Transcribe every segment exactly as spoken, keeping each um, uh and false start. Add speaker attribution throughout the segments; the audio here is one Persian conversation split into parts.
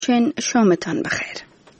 Speaker 1: چن شامتان بخیر.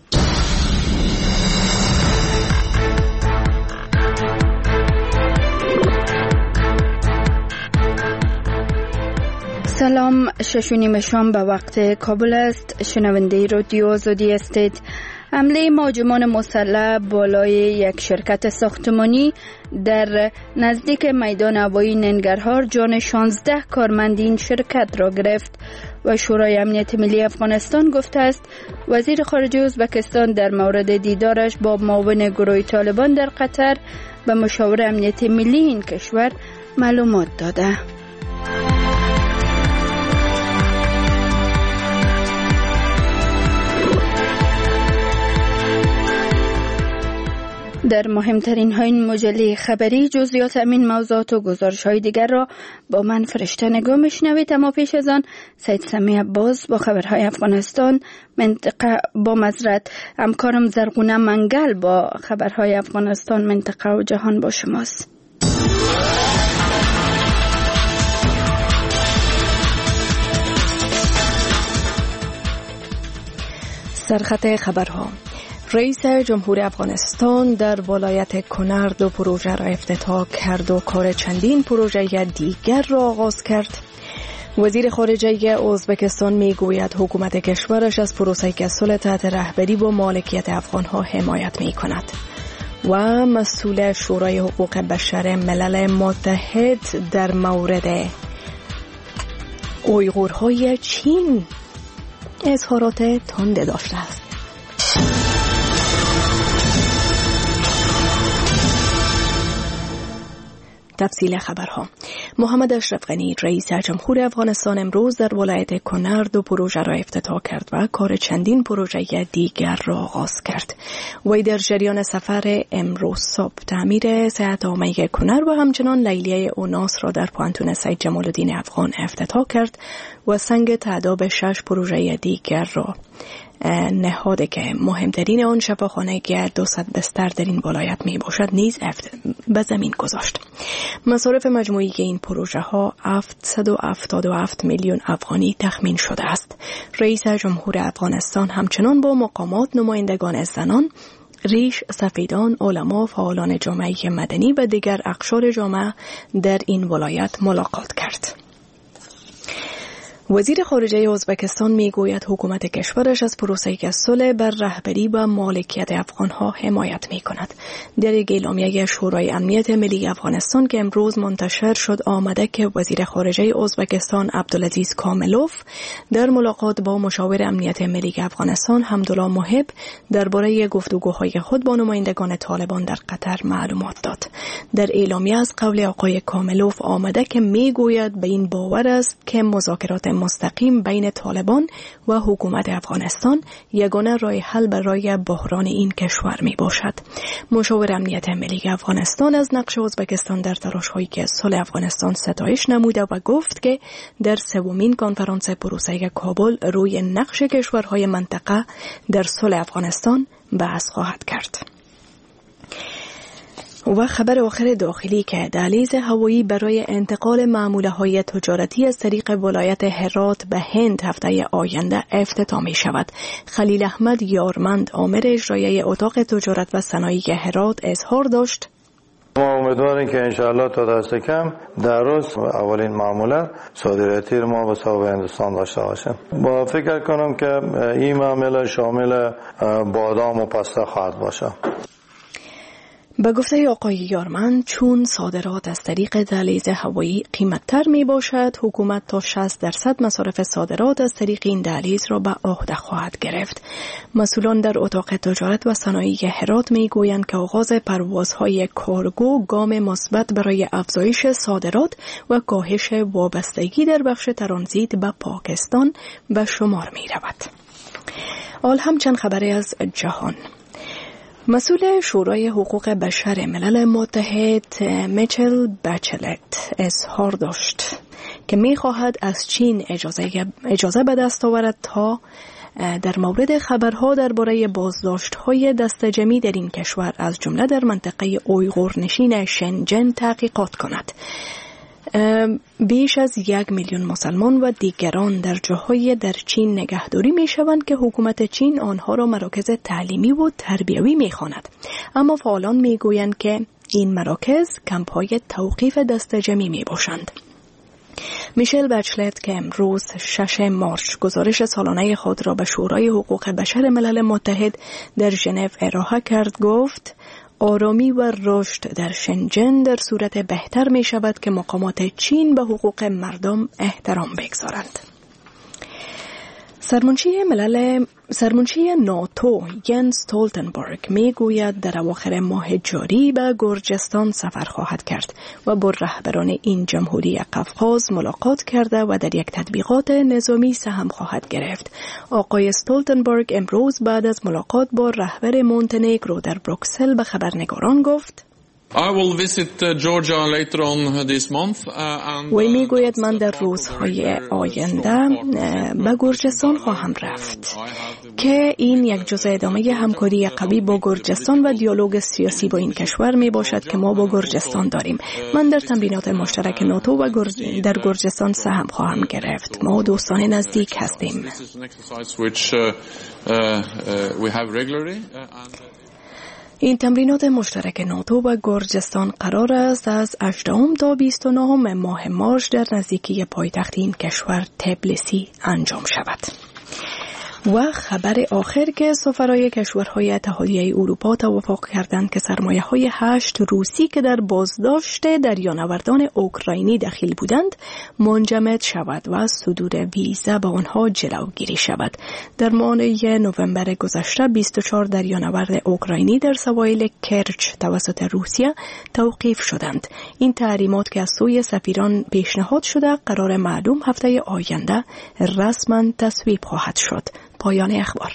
Speaker 1: سلام، شش و نیم شام به وقت کابل است. شنونده رادیو آزادی هستید. حمله مهاجمان مسلح بالای یک شرکت ساختمانی در نزدیک میدان هوایی ننگرهار جان شانزده کارمند این شرکت را گرفت و شورای امنیت ملی افغانستان گفته است وزیر خارجه ازبکستان در مورد دیدارش با معاون گروه طالبان در قطر به مشاور امنیت ملی این کشور معلومات داده. در مهمترین های این مجله خبری جزئیات همین موضوعات و گزارش های دیگر را با من فرشته نگاه میشنوید. اما پیش از آن سید سمی عباس با خبرهای افغانستان منطقه با مزرعت، همکارم زرغونه منگل با خبرهای افغانستان منطقه و جهان با شماست. سرخط خبرها: رئیس جمهور افغانستان در ولایت کنر دو پروژه را افتتاح کرد و کار چندین پروژه دیگر را آغاز کرد. وزیر خارجه ازبکستان می گوید حکومت کشورش از پروسه صلح تحت رهبری و مالکیت افغانها حمایت می کند. و مسئول شورای حقوق بشر ملل متحد در مورد اویغورهای چین اظهارات تند داشته است. تفصیل خبرها: محمد اشرف غنی رئیس جمهور افغانستان امروز در ولایت کنر دو پروژه را افتتاح کرد و کار چندین پروژه دیگر را آغاز کرد. وی در جریان سفر امروز صبح تعمیر صحت عامه کنر و همچنان لیلیه اوناس را در پوانتون سید جمال الدین افغان افتتاح کرد و سنگ تعداب شش پروژه دیگر را نهاده که مهمترین آن شفاخانه که دو صد بستر در این ولایت می باشد نیز به زمین گذاشت. مصارف مجموعی این پروژه ها هفتصد و هفتاد و هفت میلیون افغانی تخمین شده است. رئیس جمهور افغانستان همچنان با مقامات، نمایندگان زنان، ریش سفیدان، علما، فعالان جامعه مدنی و دیگر اقشار جامعه در این ولایت ملاقات کرد. وزیر خارجه ازبکستان میگوید حکومت کشورش از پروسه صلح بر رهبری و مالکیت افغانها حمایت میکند. در یک اعلامیه شورای امنیت ملی افغانستان که امروز منتشر شد آمده که وزیر خارجه ازبکستان عبدالعزیز کاملوف در ملاقات با مشاور امنیت ملی افغانستان حمدالله محب درباره گفتگوهای خود با نمایندگان طالبان در قطر معلومات داد. در اعلامیه از قول آقای کاملوف آمده که میگوید به این باور است که مذاکرات مستقیم بین طالبان و حکومت افغانستان یگانه راه حل برای بحران این کشور می باشد. مشاور امنیت ملی افغانستان از نقش ازبکستان در تلاش‌هایی که صلح افغانستان ستایش نموده و گفت که در سومین کنفرانس پروسه کابل روی نقش کشورهای منطقه در صلح افغانستان بحث خواهد کرد. و خبر آخر داخلی که دهلیز هوایی برای انتقال معموله‌های تجارتی از طریق ولایت هرات به هند هفته آینده افتتاح می شود. خلیل احمد یارمند آمر اجرایی اتاق تجارت و صنایع هرات اظهار داشت:
Speaker 2: ما امیدواریم که انشاءالله تا دست کم در روز اولین معامله صادراتی ما به سبب هندوستان داشته باشیم. با فکر کنم که این معامله شامل بادام و پسته خواهد باشه.
Speaker 1: به گفته آقای یارمند چون صادرات از طریق دهلیز هوایی قیمت‌تر می باشد، حکومت تا شصت درصد مصارف صادرات از طریق این دهلیز را به عهده خواهد گرفت. مسئولان در اتاق تجارت و صنایع هرات می گویند که آغاز پروازهای کارگو گام مثبت برای افزایش صادرات و کاهش وابستگی در بخش ترانزیت به پاکستان به شمار می رود. حال هم چند خبری از جهان. مسئول شورای حقوق بشر ملل متحد میچل بچلت اظهار داشت که می‌خواهد از چین اجازه اجازه به دست آورد تا در مورد خبرها درباره بازداشت‌های دستجمعی در این کشور از جمله در منطقه اویغور نشین شنجن تحقیقات کند. بیش از یک میلیون مسلمان و دیگران در جاهای در چین نگهداری می شوند که حکومت چین آنها را مراکز تعلیمی و تربیوی می خواند. اما فعالان می گویند که این مراکز کمپ‌های توقیف دست جمعی می باشند. میشل بچلت که امروز شش مارس گزارش سالانه خود را به شورای حقوق بشر ملل متحد در ژنو ارائه کرد گفت آرامی و رشد در شنجن در صورت بهتر می شود که مقامات چین به حقوق مردم احترام بگذارند. سرمنشی ملل سرمنشی ناتو ینس استولتنبرگ می گوید در اواخر ماه جاری به گرجستان سفر خواهد کرد و با رهبران این جمهوری قفقاز ملاقات کرده و در یک تطبیقات نظامی سهم خواهد گرفت. آقای استولتنبرگ امروز بعد از ملاقات با رهبر مونتنگرو در بروکسل به خبرنگاران گفت
Speaker 3: I will visit Georgia later on this month and
Speaker 1: وی می گوید من در روزهای آینده به گرجستان خواهم رفت که این یک جزء ادامه همکاری قوی با گرجستان و دیالوگ سیاسی با این کشور می باشد که ما با گرجستان داریم. من در تمرینات مشترک ناتو و گرج... در گرجستان سهم خواهم گرفت. ما دوستان نزدیک هستیم. این تمرینات مشترک ناتو و گرجستان قرار است از هجدهم تا بیست و نهم ماه مارس در نزدیکی پایتخت این کشور تبلیسی انجام شود. و خبر آخر که سفرای کشورهای اتحادیه اروپا توافق کردند که سرمایه‌های هشت روسی که در بازداشت دریانوردان اوکراینی دخیل بودند منجمد شود و از صدور ویزا به آنها جلوگیری شود. در ماه نوامبر گذشته بیست و چهار دریانورد اوکراینی در سواحل کرچ توسط روسیه توقیف شدند. این تحریمات که از سوی سفیران پیشنهاد شده قرار معلوم هفته آینده رسما تصویب خواهد شد. پایان اخبار.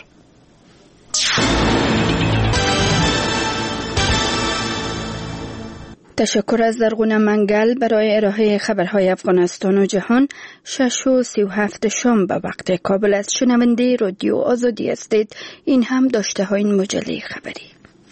Speaker 4: تشکر از زرغون منگل برای ارائه خبرهای افغانستان و جهان. شش و سی و هفت شام به وقت کابل از شنونده رادیو آزادی هستید. این هم داشته های این مجله خبری.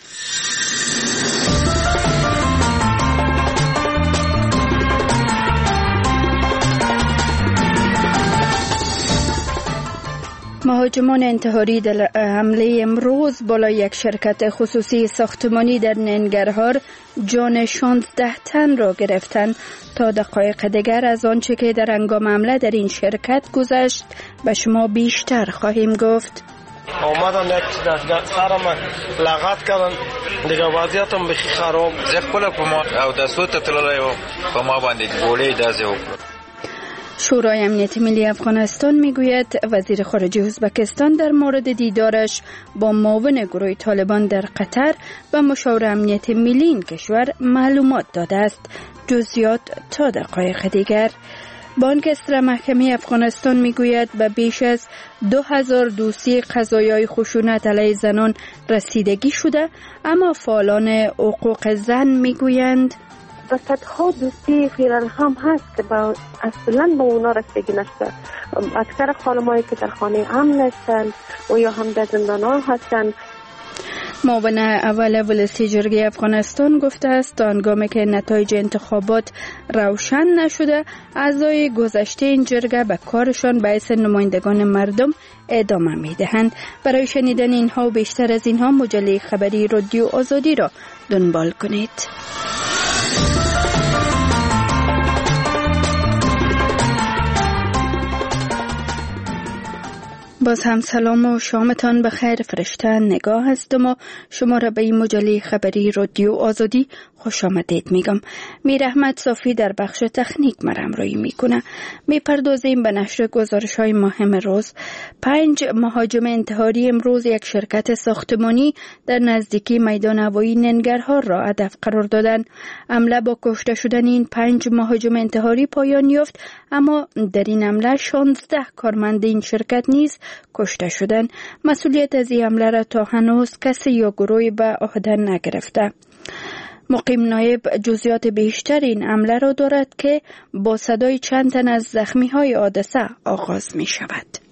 Speaker 4: مهاجمان انتحاری در حمله امروز بالا یک شرکت خصوصی ساختمانی در ننگرهار جان شانزده تن را گرفتند. تا دقایق دیگر از آنچه که در هنگام حمله در این شرکت گذشت به شما بیشتر خواهیم گفت.
Speaker 5: آمدن یک سرم لغت کردن دیگه وضعیتم بخی خراب
Speaker 6: زخپل پما او دستو تطلال پما باندید گوله دازه وکرد.
Speaker 4: شورای امنیت ملی افغانستان میگوید وزیر خارجه ازبکستان در مورد دیدارش با معاون گروه طالبان در قطر به مشاور امنیت ملی این کشور معلومات داده است. جزئیات تا دقایق دیگر. بانک اصلاح محکمه افغانستان میگوید به بیش از دو هزار دوسیه قضایای خشونت علیه زنان رسیدگی شده، اما فعالان حقوق زن میگویند
Speaker 7: و صدها دوستی فعلا هم هست که با اصلا با اونا رسیدگی نشده. اکثر خانمایی که در خانه امن هستند و یا هم در زندان ها هستند.
Speaker 4: معاون اول ولسی جرگه افغانستان گفته است تا هنگامی که نتایج انتخابات روشن نشده اعضای گذشته این جرگه به کارشان به حیث نمایندگان مردم ادامه میدهند. برای شنیدن اینها و بیشتر از اینها مجله خبری رادیو آزادی را دنبال کنید. باز هم سلام و شامتان بخیر. فرشته نگاه هستم و شما را به این مجله خبری رادیو آزادی خوش آمدید میگم. میر احمد صافی در بخش تکنیک مرا همراهی میکنه. میپردازیم به نشر گزارش های مهم روز. پنج مهاجم انتحاری امروز یک شرکت ساختمانی در نزدیکی میدان هوایی ننگرهار را هدف قرار دادند. حمله با کشته شدن این پنج مهاجم انتحاری پایان یافت، اما در این حمله شانزده کارمند این شرکت نیز کشته شدند. مسئولیت از این حمله را تا هنوز کسی یا گروهی به عهده نگرفته. مقیم نایب جزئیات بیشتر این حمله را دارد که با صدای چند تن از زخمی های حادثه آغاز می شود.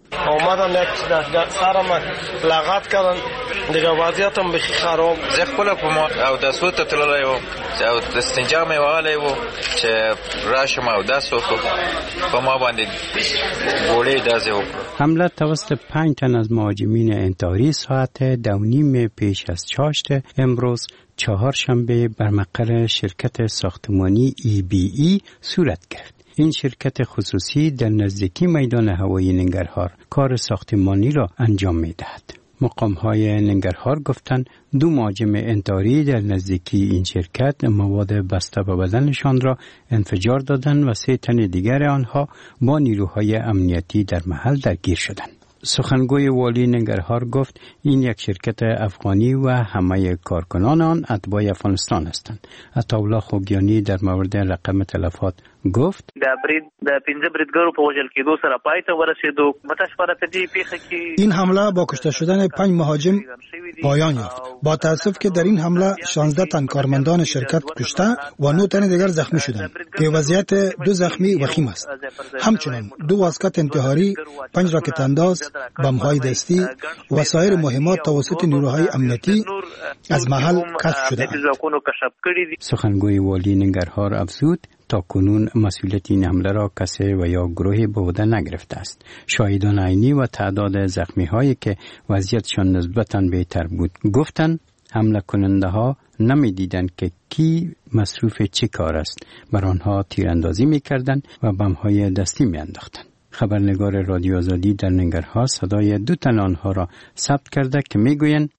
Speaker 5: آمدن یک سر من لغت کردن دیگه وضعیتم بخی خراب.
Speaker 6: زه خپل په ما او د سوت تللی و او د استنجا مې والی و چې راشم او داس وکړو په ما باندې ګولۍ داسې وکړو.
Speaker 8: حمله توسط پنج تن از مهاجمین انتحاری ساعت دو نیم پیش از چاشت امروز چهارشنبه بر مقر شرکت ساختمانی ای بی ای صورت گرفت. این شرکت خصوصی در نزدیکی میدان هوایی ننگرهار کار ساختمانی را انجام می‌دهد. مقام‌های ننگرهار گفتند دو مهاجم انتحاری در نزدیکی این شرکت مواد بسته به بدنشان را انفجار دادند و سه تن دیگر آنها با نیروهای امنیتی در محل درگیر شدند. سخنگوی والی ننگرهار گفت این یک شرکت افغانی و همه کارکنان آن اتباع افغانستان هستند. عطاالله خوگیانی در مورد رقم تلفات گفت
Speaker 9: د برید د پنځه بریدګرو په وژل کېدو سره پای ته ورسېدو. متاسفانه په دې پیښه کې
Speaker 10: این حمله با کشته شدن پنج مهاجم پایان یافت. با تأسف که در این حمله شانزده تن کارمندان شرکت کشته و نه تن دیگر زخمی شدند که وضعیت دو زخمی وخیم است. همچنین دو واسکت انتحاری، پنج راکت انداز، بم‌های دستی و سایر مهمات توسط نیروهای امنیتی از محل کشف شدند.
Speaker 8: سخنگوی والی ننگرهار افزود تا کنون مسئولیت این حمله را کسی و یا گروهی به عهده نگرفته است. شاهدان عینی و تعداد زخمی هایی که وضعیتشان نسبتاً بهتر بود گفتند حمله کننده ها نمی دیدند که کی مصروف چه کار است. بر آنها تیراندازی می کردند و بم های دستی می انداختند. خبرنگار رادیو آزادی در ننگرهار صدای دو تن آنها را ثبت کرده که میگویند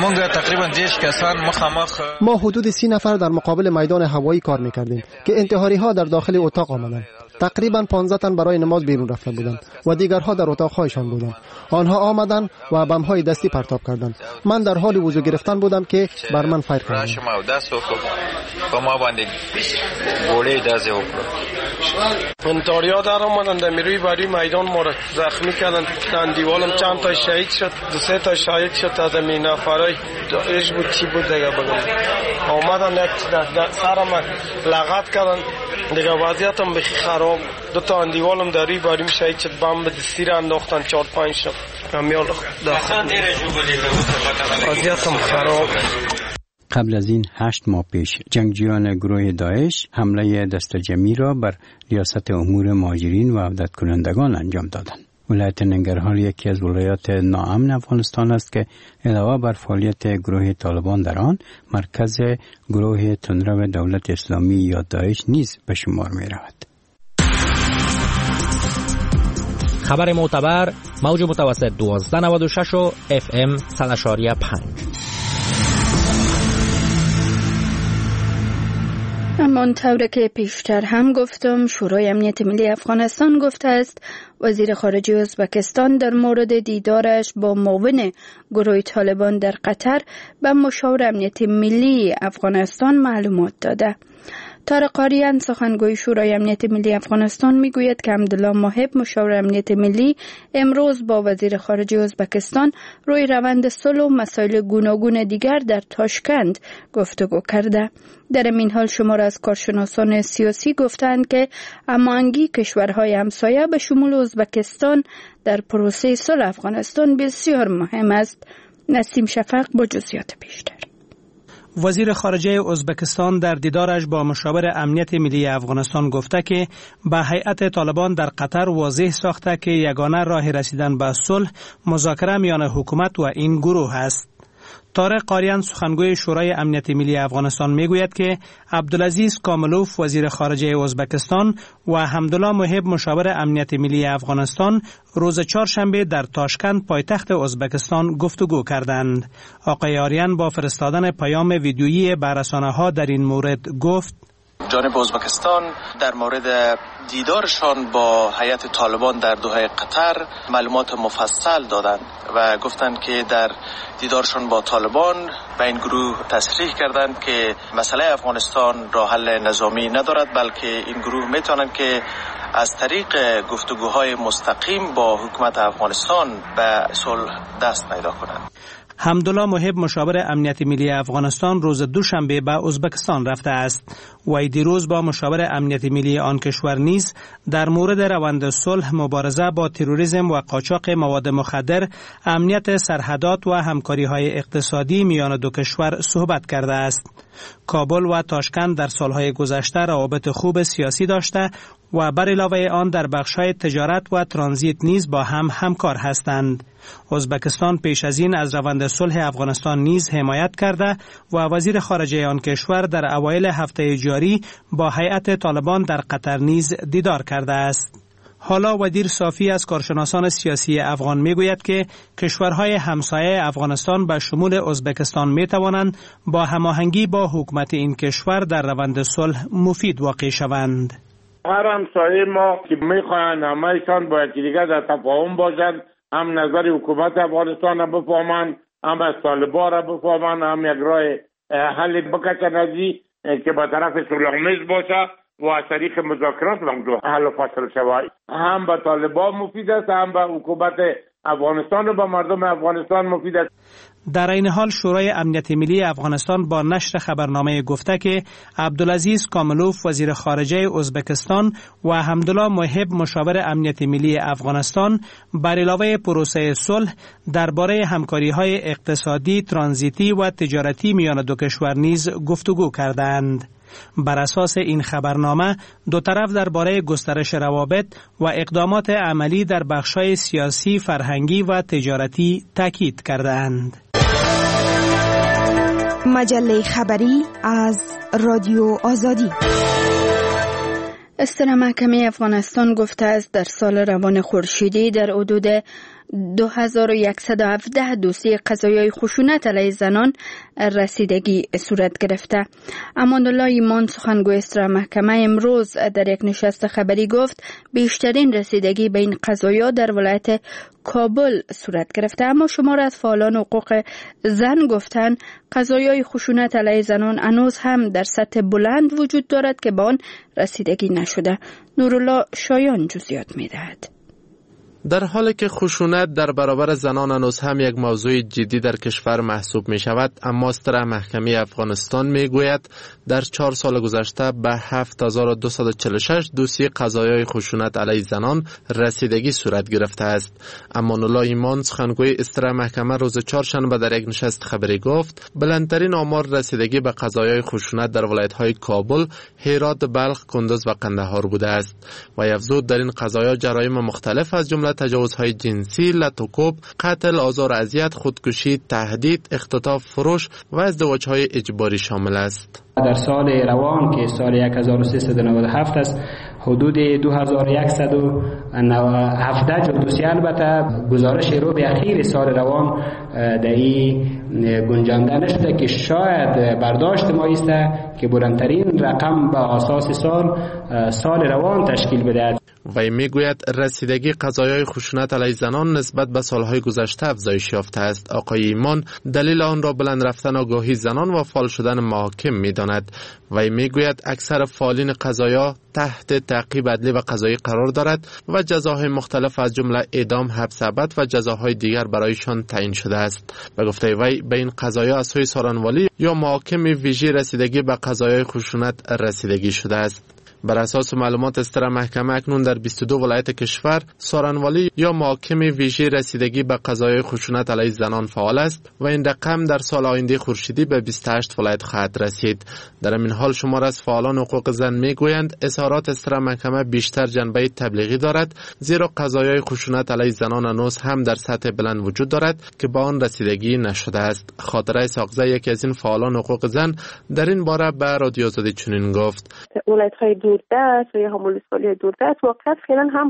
Speaker 11: ما حدود سی نفر در مقابل میدان هوایی کار میکردیم که انتحاری ها در داخل اتاق آمدند. تقریبا پانزده تن برای نماز بیرون رفته بودند و دیگرها در اتاقهایشان بودند. آنها آمدند و بم‌های دستی پرتاب کردند. من در حال وضو گرفتن بودم که بر من فایر کردند.
Speaker 5: انتحاری‌ها در آمدند در میروی بری میدان ما را زخمی کردند. در دیوالم چند تا شهید شد، دو سه تا شهید شد. از این نفرای ایش بود چی بود دیگه بگم. آمدن یک سر من لغت کردن دیگه وضعیتم بخی خراب. دو تا اندیوالم در روی باریم شهید شد. بم به دستی را انداختن چهار پنج شد. کمیال داخل وضعیتم خراب.
Speaker 8: قبل از این هشت ماه پیش جنگجویان گروه داعش حمله دستجمعی را بر ریاست امور مهاجرین و عودت کنندگان انجام دادند. ولایت ننگرهار یکی از ولایات ناامن افغانستان است که علاوه بر فعالیت گروه طالبان در آن مرکز گروه تندرو دولت اسلامی یا داعش نیز به شمار می رود.
Speaker 12: خبر معتبر موج متوسط دوازده نود و شش و اف ام صد و پنج.
Speaker 4: اما طوری که پیشتر هم گفتم شورای امنیت ملی افغانستان گفته است وزیر خارجه ازبکستان در مورد دیدارش با معاون گروه طالبان در قطر به مشاور امنیت ملی افغانستان معلومات داده. طارق قاریان سخنگوی شورای امنیت ملی افغانستان میگوید که عبدالله محب مشاور امنیت ملی امروز با وزیر خارجه ازبکستان روی روند صلح و مسائل گوناگون دیگر در تاشکند گفتگو کرده. در این حال شمار از کارشناسان سیاسی گفتند که هماهنگی کشورهای همسایه به شمول ازبکستان در پروسه صلح افغانستان بسیار مهم است. نسیم شفق با جزئیات بیشتر.
Speaker 13: وزیر خارجه ازبکستان در دیدارش با مشاور امنیت ملی افغانستان گفته که به هیئت طالبان در قطر واضح ساخته که یگانه راه رسیدن به صلح مذاکره میان حکومت و این گروه است. طارق قاریان سخنگوی شورای امنیت ملی افغانستان میگوید که عبدالعزیز کاملوف وزیر خارجه ازبکستان و حمدالله محب مشاور امنیت ملی افغانستان روز چهارشنبه در تاشکند پایتخت ازبکستان گفتگو کردند. آقای آریان با فرستادن پیام ویدیویی به رسانه‌ها در این مورد گفت
Speaker 14: جانب ازبکستان در مورد دیدارشان با هیئت طالبان در دوحه قطر معلومات مفصل دادند و گفتند که در دیدارشان با طالبان به این گروه تصریح کردند که مسئله افغانستان راه حل نظامی ندارد، بلکه این گروه میتونند که از طریق گفتگوهای مستقیم با حکومت افغانستان به صلح دست پیدا کنند.
Speaker 13: حمدالله محب مشاور امنیت ملی افغانستان روز دوشنبه به ازبکستان رفته است. وی دیروز با مشاور امنیت ملی آن کشور نیز در مورد روند صلح، مبارزه با تروریسم و قاچاق مواد مخدر، امنیت سرحدات و همکاری‌های اقتصادی میان دو کشور صحبت کرده است. کابل و تاشکند در سالهای گذشته روابط خوب سیاسی داشته و بر علاوه آن در بخش‌های تجارت و ترانزیت نیز با هم همکار هستند. ازبکستان پیش از این از روند صلح افغانستان نیز حمایت کرده و وزیر خارجه آن کشور در اوایل هفته جاری با هیئت طالبان در قطر نیز دیدار کرده است. حالا ودیر صافی از کارشناسان سیاسی افغان میگوید که کشورهای همسایه افغانستان به شمول ازبکستان می توانند با هماهنگی با حکومت این کشور در روند صلح مفید واقع شوند.
Speaker 15: هر همسایه ما که میخواهند همه‌شان با یکدیگر در تفاهم باشند، هم نظر حکومت افغانستان را بفهمند، هم از طالبان را بفهمند، هم یک راه حل بکشند از این که با طرف صلح‌آمیز باشه و از طریق مذاکرات موضوع حل و فصل شود. هم به طالبان مفید است، هم به حکومت افغانستان و به مردم افغانستان مفید است.
Speaker 13: در این حال شورای امنیت ملی افغانستان با نشر خبرنامه گفته که عبدالعزیز کاملوف وزیر خارجه ازبکستان و حمدالله محب مشاور امنیت ملی افغانستان بر علاوه پروسه صلح درباره همکاری‌های اقتصادی، ترانزیتی و تجارتی میان دو کشور نیز گفتگو کردند. بر اساس این خبرنامه دو طرف درباره گسترش روابط و اقدامات عملی در بخش‌های سیاسی، فرهنگی و تجارتی تاکید کردند.
Speaker 4: مجله خبری از رادیو آزادی. استان محکمه افغانستان گفته است در سال روان خورشیدی در حدود دو هزار و صد و هفده دوسیه قضایای خشونت علیه زنان رسیدگی صورت گرفته. امان‌الله ایمان سخنگوی استان محکمه امروز در یک نشست خبری گفت بیشترین رسیدگی به این قضایا در ولایت کابل صورت گرفته، اما شمار از فعالان حقوق زن گفتن قضایای خشونت علیه زنان هنوز هم در سطح بلند وجود دارد که به آن رسیدگی نشده. نورالله شایان جزئیات می‌دهد.
Speaker 16: در حالی که خشونت در برابر زنان هنوز هم یک موضوع جدی در کشور محسوب می شود، اما استان محکمه افغانستان می گوید در چهار سال گذشته به هفت هزار و دویست و چهل و شش دوسیه قضایای خشونت علیه زنان رسیدگی صورت گرفته است. امان‌الله ایمان سخنگوی استان محکمه روز چهارشنبه در یک نشست خبری گفت بلندترین آمار رسیدگی به قضایای خشونت در ولایت‌های کابل، هرات، بلخ، کندوز و قندهار بوده است و افزود در این قضایا جرایم مختلف از جمله تجاوزهای جنسی، لطوکوب، قتل، آزار و اذیت، خودکشی، تهدید، اختطاف، فروش و ازدواج‌های اجباری شامل است.
Speaker 17: در سال روان که سال هزار و سیصد و نود و هفت است، حدود دو هزار و صد و هفده جلدوسی البته گزارش رو به اخیر سال روان در این گنجانده نشده که شاید برداشت ما است که بلندترین رقم به اساس سال سال روان تشکیل بدهد.
Speaker 16: وی میگوید رسیدگی قضایای خشونت علیه زنان نسبت به سالهای گذشته افزایش یافته است. آقای ایمان دلیل آن را بلند رفتن آگاهی زنان و فعال شدن محاکم میداند. وی میگوید اکثر فعالین قضایا تحت تعقیب عدلی و قضایی قرار دارد و جزاهای مختلف از جمله اعدام، حبس ابد و جزاهای دیگر برایشان تعیین شده است. به گفته وی به این قضایا از سوی سارنوالی یا محاکم ویژه رسیدگی به قضایای خشونت رسیدگی شده است. بر اساس معلومات استان محکمه اکنون در بیست و دو ولایت کشور سارنوالی یا محاکم ویژه رسیدگی به قضایای خشونت علیه زنان فعال است و این رقم در سال آینده خورشیدی به بیست و هشت ولایت خواهد رسید. در این حال شمار از فعالان حقوق زن میگویند اظهارات استان محکمه بیشتر جنبه تبلیغی دارد، زیرا قضایای خشونت علیه زنان هنوز هم در سطح بلند وجود دارد که با آن رسیدگی نشده است. خاطره ساقزه یکی از این فعالان حقوق زن در این باره به رادیو آزادی چنین گفت:
Speaker 7: ولایت‌های دوردست و یا هم ولسوالی دوردست واقعیت فعلا هم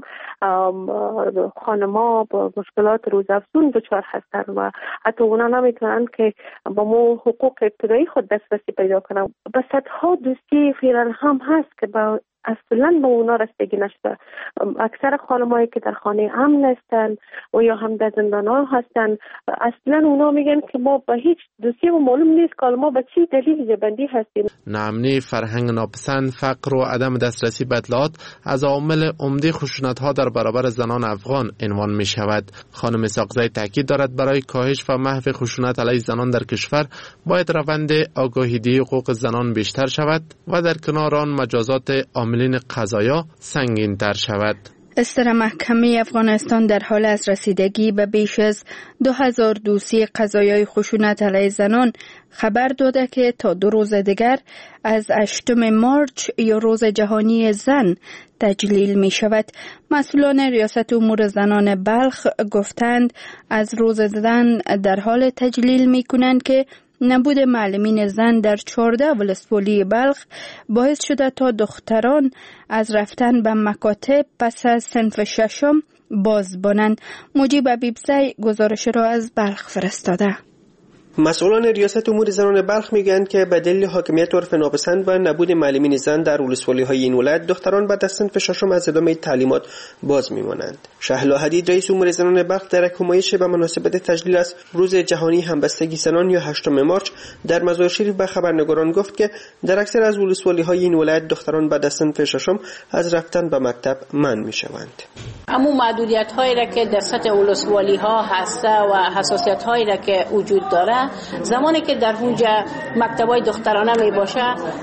Speaker 7: خانم‌ها با مشکلات روزافزون دچار هستند و حتی اونا نمیتونن که با مو حقوق ابتدایی خود دسترسی پیدا کنن. به صدها دوسیه فعلا هم هست که با اصلا به اونا رسیدگی نشده. اکثر خانمایی که در خانه امن هستن و یا هم در زندان ها هستن اصلا اونا میگن که ما به هیچ دوسیه و معلوم نیست که ما به چی دلیل جبندی هستیم.
Speaker 16: ناامنی، فرهنگ ناپسند، فقر و عدم دسترسی به اطلاعات از عوامل عمده خشونت ها در برابر زنان افغان عنوان می شود. خانم ساقزی تاکید دارد برای کاهش و محو خشونت علیه زنان در کشور باید روند آگاهی حقوق زنان بیشتر شود و در کنار آن مجازات عاملین قضایا سنگین تر شود.
Speaker 4: استر محکمه افغانستان در حال از رسیدگی به بیش از دو هزار دوسیه قضایای خشونت علیه زنان خبر داده که تا دو روز دیگر از هشتم مارچ یا روز جهانی زن تجلیل می شود. مسئولان ریاست امور زنان بلخ گفتند از روز زن در حال تجلیل می کنند که نبود معلمین زن در چهارده ولسوالی بلخ باعث شده تا دختران از رفتن به مکاتب پس از صنف ششم باز بانند. مجیب حبیبزی گزارش را از بلخ فرستاده.
Speaker 18: مسئولان ریاست امور زنان بلخ میگن که به دلیل حاکمیت عرف ناپسند و نبود معلمین زن در ولسوالی‌های این ولایت دختران بعد از صنف ششم از ادامه تعلیمات باز میمانند. شهلا حدید رئیس امور زنان بلخ در یک همایش به مناسبت تجلیل از روز جهانی همبستگی زنان یا هشتم مارچ در مزار شریف به خبرنگاران گفت که در اکثر از ولسوالی‌های این ولایت دختران بعد از صنف ششم از رفتن به مکتب منع میشوند.
Speaker 19: اما محدودیت‌هایی را که در سطح ولسوالی‌ها هست و حساسیت‌هایی را که وجود داره، زمانی که در اونجا مکتبای دخترانه می باشه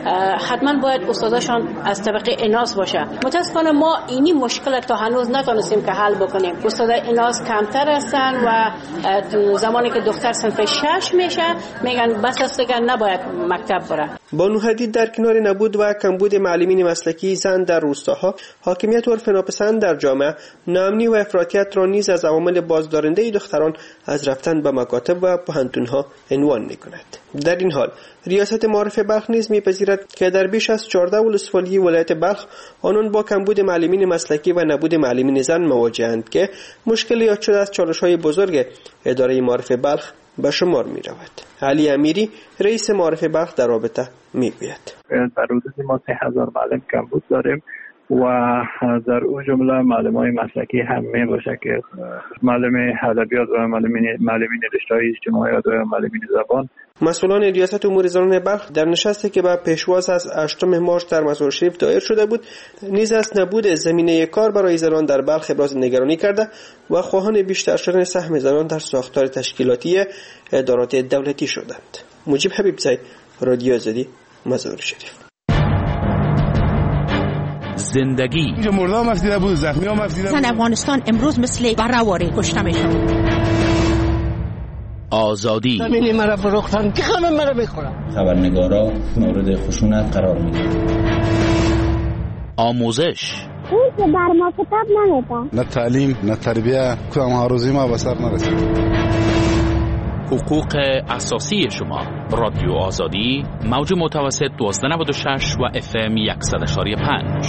Speaker 19: حتما باید استاداشان از طبقه اناث باشه. متاسفانه ما اینی مشکل تا هنوز نتونستیم که حل بکنیم. استادای اناث کمتر هستن و زمانی که دختر صنف شش میشه میگن بس است دیگه نباید مکتب بره.
Speaker 18: بانو حدید در کنار نبود و کمبود معلمین مسلکی زن در روستاها، حاکمیت عرف ناپسند در جامعه، ناامنی و افراطیت را نیز از عوامل بازدارنده دختران از رفتن به مکاتب و پوهنتون‌ها عنوان می‌کند. در این حال ریاست معارف بلخ نیز می‌پذیرد که در بیش از چهارده ولسوالی ولایت بلخ آنان با کمبود معلمین مسلکی و نبود معلمین زن مواجه‌اند که مشکل یاد شده از چالش‌های بزرگ اداره معارف بلخ به شمار می‌رود. علی امیری رئیس معارف بلخ در رابطه می‌گوید:
Speaker 20: در حدود ما سه هزار معلم کمبود داریم و در اون جمله معلمای مسلکی هم می باشه که معلم ادبیات و معلمین معلمین رشته‌های اجتماعیات و معلمین زبان.
Speaker 18: مسئولان ریاست امور زنان بلخ در نشستی که به پیشواز از هشتم مارچ در مزار شریف دایر شده بود نیز از نبود زمینه کار برای زنان در بلخ ابراز نگرانی کرده و خواهان بیشتر شدن سهم زنان در ساختار تشکیلاتی ادارات دولتی شدند. مجیب حبیبزی، رادیو آزادی، مزار شریف.
Speaker 21: زندگی
Speaker 22: اینجا مرده هم افزیده بود، زخمی هم افزیده بود.
Speaker 21: زن افغانستان امروز مثل برهواری کشته میشن. آزادی
Speaker 23: زمینی مرا فروختن که همه مرا بخورن.
Speaker 24: خبرنگارا مورد خشونت قرار میگیرن.
Speaker 21: آموزش
Speaker 25: اون که بر ما کتاب نمیده.
Speaker 22: نه تعلیم نه تربیه که ما روزی ما به سر نرسید.
Speaker 21: حقوق اساسی شما. رادیو آزادی موج متوسط دوازده نود و شش و اف ام صد و شش و پنج.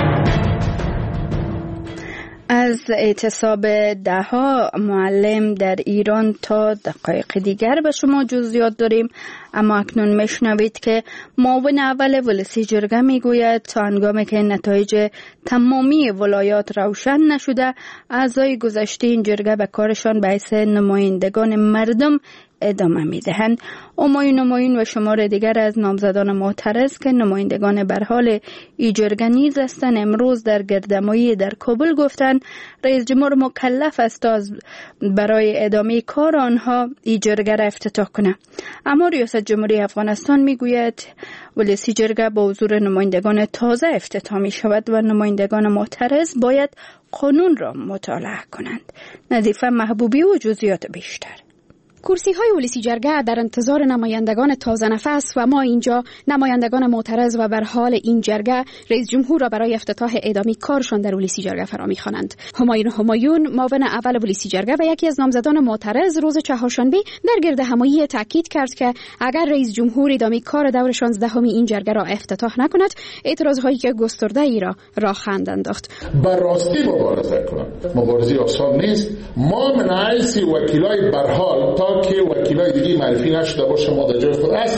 Speaker 4: از اعتصاب ده ها معلم در ایران تا دقایق دیگر به شما جزئیات داریم، اما اکنون میشنوید که معاون اول ولسی جرگه میگوید تا هنگامی که نتایج تمامی ولایات روشن نشده اعضای گذشته این جرگه به کارشان به حیث نمایندگان مردم ادامه میدهند. همایون همایون و شمار دیگر از نامزدان معترض که نمایندگان به حال ای جرگه نیز هستند امروز در گردهمایی در کابل گفتند رئیس جمهور مکلف است از برای ادامه کار آنها ای جرگه را افتتاح کنه. اما ریاست جمهوری افغانستان میگوید ولسی جرگه با حضور نمایندگان تازه افتتاح می شود و نمایندگان معترض باید قانون را مطالعه کنند. نظیفه محبوبی و جزئیات بیشتر.
Speaker 26: کرسی های ولسی جرگه در انتظار نمایندگان تازه نفس و ما اینجا نمایندگان معترض و بر حال این جرگه رئیس جمهور را برای افتتاح ادامه کارشان در ولسی جرگه فرا می‌خوانند. همایون همایون معاون اول ولسی جرگه و یکی از نامزدان معترض روز چهارشنبه در گردهمایی تاکید کرد که اگر رئیس جمهور ادامه کار دور شانزدهم این جرگه را افتتاح نکند اعتراض هایی که گسترده ای را راه خواهند انداخت.
Speaker 27: بر راستی مبارزه کنند. مبارزه آسان نیست. ما من حیث وکیلای برحال تا که وکیلای دیگه معرفی نشده باشه ما در جای خود هستیم.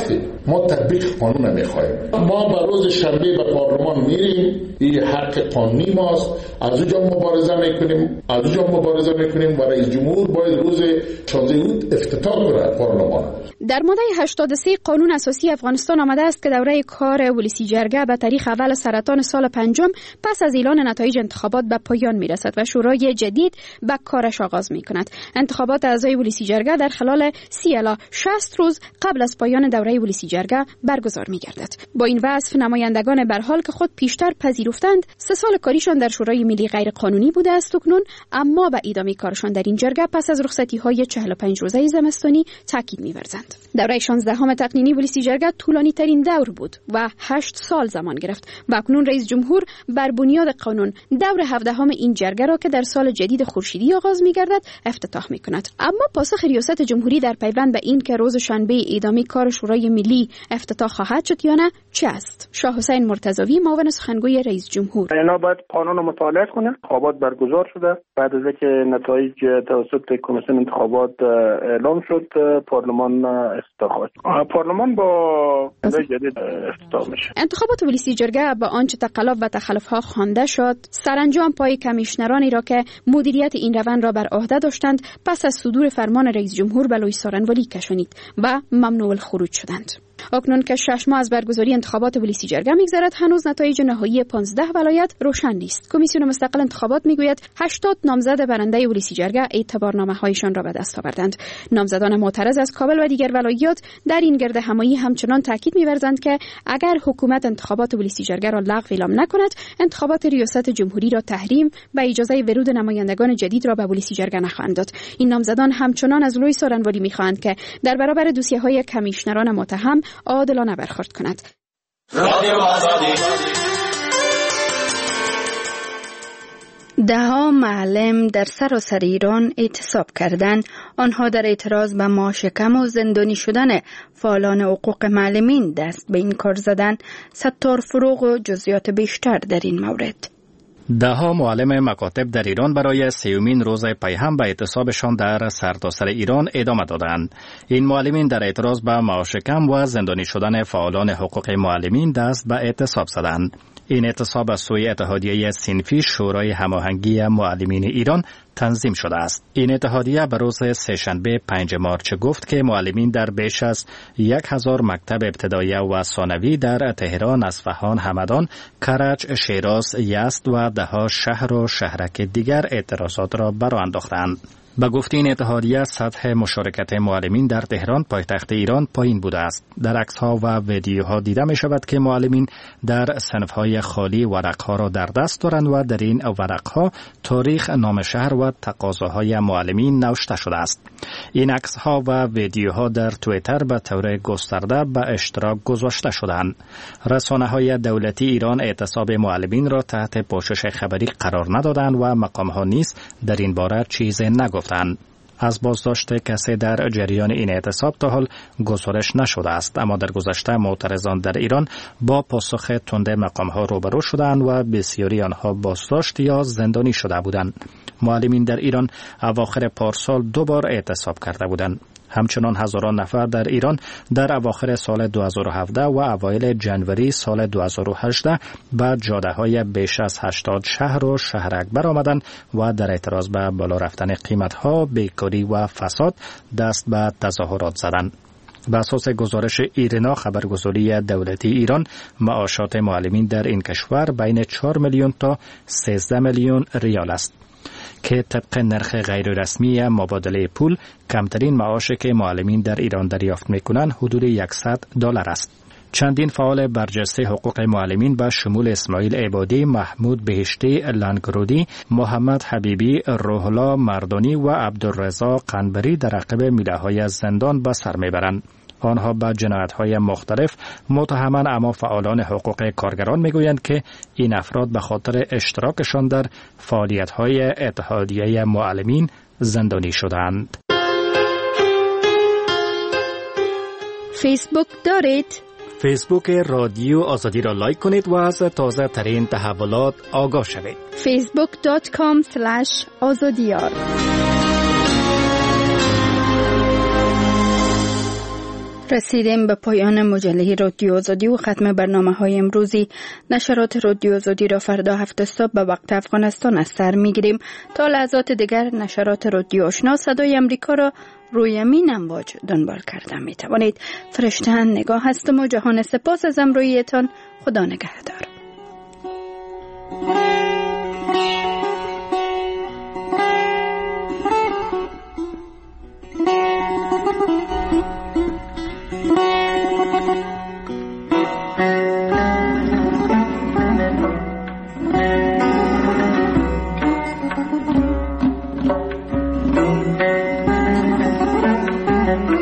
Speaker 27: ما تطبیق قانون نمیخوایم. ما به روز شنبه به پارلمان میریم، این حق قانونی ماست، از اونجا مبارزه میکنیم از اونجا مبارزه میکنیم و رئیس جمهور باید روز شانزده اوت افتتاح کنه پارلمان.
Speaker 26: در ماده هشتاد و سه قانون اساسی افغانستان آمده است که دوره کار ولسی جرگه به تاریخ اول سرطان سال پنجم پس از اعلان نتایج انتخابات به پایان میرسد و شورای جدید به کارش آغاز میکند. انتخابات اعضای ولسی جرگه در خلال سی الی شصت روز قبل از پایان دوره ولسی جرگه برگزار میگردد. با این وصف نمایندگان به حال که خود پیشتر پذیرفتند سه سال کاریشان در شورای ملی غیر قانونی بوده است اکنون اما به ادامه کارشان در این جرگه پس از رخصتی های چهل و پنج روزه زمستانی تاکید می‌ورزند. دوره شانزدهم تقنینی ولسی جرگه طولانی ترین دور بود و هشت سال زمان گرفت و اکنون رئیس جمهور بر بنیاد قانون دور هفدهم این جرگه را که در سال جدید خورشیدی آغاز می‌گردد افتتاح می‌کند. اما پاسخ ریاست جمهوری در پیوند به این که روز شنبه ادامه کار شورای ملی افتتاح خواهد شد یا نه چه است؟ شاه حسین مرتضوی معاون سخنگوی رئیس جمهور:
Speaker 1: اینا باید قانون رو مطالعه کنه. انتخابات برگزار شده، بعد از اینکه نتایج توسط کمیسیون انتخابات اعلام شد پارلمان افتتاح خواهد. پارلمان با جدید افتتاح میشه.
Speaker 26: انتخابات ولسی جرگه با آنچه تقلب و تخلف‌ها خوانده شد سرانجام پای کمیشنرانی را که مدیریت این روند را بر عهده داشتند پس از صدور فرمان رئیس جمهور به لوی سارنوالی کشانید و ممنوع الخروج شدند. اکنون که شش ماه از برگزاری انتخابات ولسی جرگه میگذرد هنوز نتایج نهایی پانزده ولایت روشن نیست. کمیسیون مستقل انتخابات میگوید هشتاد نامزد برنده ولسی جرگه اعتبارنامه‌هایشان را به دست آوردند. نامزدان معترض از کابل و دیگر ولایات در این گرد همایی همچنان تاکید می‌ورزند که اگر حکومت انتخابات ولسی جرگه را لغو اعلام نکند انتخابات ریاست جمهوری را تحریم و اجازه ورود نمایندگان جدید را به ولسی جرگه نخواهند داد. این نامزدان همچنان از لوی سارنوالی می‌خواهند که در برابر دوسیه‌های کمیشنران متهم عادلانه برخورد کند.
Speaker 2: رادیو آزادی.
Speaker 4: ده‌ها معلم در سراسر ایران اعتصاب کردند. آنها در اعتراض به معاش کم و زندانی شدن فعالان حقوق معلمین دست به این کار زدند. ستار فروغ و جزئیات بیشتر در این مورد.
Speaker 12: ده‌ها معلم مکاتب در ایران برای سیومین روز پیهم به اعتصابشان در سرتاسر ایران ادامه دادند. این معلمین در اعتراض به معاش کم و زندانی شدن فعالان حقوق معلمین دست به اعتصاب زدند. این اعتصاب از سوی اتحادیه صنفی شورای هماهنگی معلمین ایران تنظیم شده است. این اتحادیه به روز سه‌شنبه پنجم مارس گفت که معلمین در بیش از یک هزار مکتب ابتدایی و ثانوی در تهران، اصفهان، همدان، کرج، شیراز، یزد و ده‌ها شهر و شهرک دیگر اعتراضات را برآ انداختند. با گفته این اتحادیه سطح مشارکت معلمین در تهران پایتخت ایران پایین بوده است. در عکس‌ها و ویدیوها دیده می شود که معلمین در صنف‌های خالی ورق‌ها را در دست دارند و در این ورق‌ها تاریخ، نام شهر و تقاضاهای معلمین نوشته شده است. این عکس‌ها و ویدیوها در توییتر به طور گسترده به اشتراک گذاشته شدند. رسانه‌های دولتی ایران اعتصاب معلمین را تحت پوشش خبری قرار ندادند و مقام‌ها نیز در این باره چیزی نگفتند. از بازداشت کسی در جریان این اعتصاب تا حال گزارش نشده است، اما در گذشته معترضان در ایران با پاسخ تند مقام‌ها روبرو شدند و بسیاری آنها بازداشت یا زندانی شده بودند. معلمین در ایران اواخر پارسال دو بار اعتصاب کرده بودند. همچنان هزاران نفر در ایران در اواخر سال دو هزار و هفده و اوایل جنوری سال دو هزار و هجده به جاده‌های بیش از هشتاد شهر و شهرک برآمدند و در اعتراض به بالا رفتن قیمت‌ها، بیکاری و فساد دست به تظاهرات زدند. به اساس گزارش ایرنا خبرگزاری دولتی ایران، معاشات معلمین در این کشور بین چهار میلیون تا سیزده میلیون ریال است که طبق نرخ غیر رسمی مبادله پول کمترین معاشی که معلمین در ایران دریافت می‌کنند حدود صد دلار است. چندین فعال برجسته حقوق معلمین به شمول اسماعیل عبادی، محمود بهشتی لنگرودی، محمد حبیبی، روحلا مردانی و عبدالرضا قنبری در عقب میله‌های زندان به سر میبرند. آنها به جنایت‌های مختلف متهمند، اما فعالان حقوق کارگران میگویند که این افراد به خاطر اشتراکشان در فعالیت‌های اتحادیه معلمین زندانی شدند.
Speaker 4: فیسبوک دارید؟
Speaker 12: فیسبوک رادیو آزادی را لایک کنید و از تازه ترین تحولات آگاه شوید.
Speaker 4: فیسبوک دات کام اسلش آزادیار. رسیدیم به پایان مجله رادیو آزادی و ختم برنامه های امروزی. نشرات رادیو آزادی را فردا هفت صبح به وقت افغانستان از سر می گیریم. تا لحظات دیگر نشرات رادیو آشنا صدای امریکا را روی مین امواج دنبال کرده می توانید. فرشته نگاه هستم و جهان سپاس از امرویتان. خدا نگهدار. Thank you.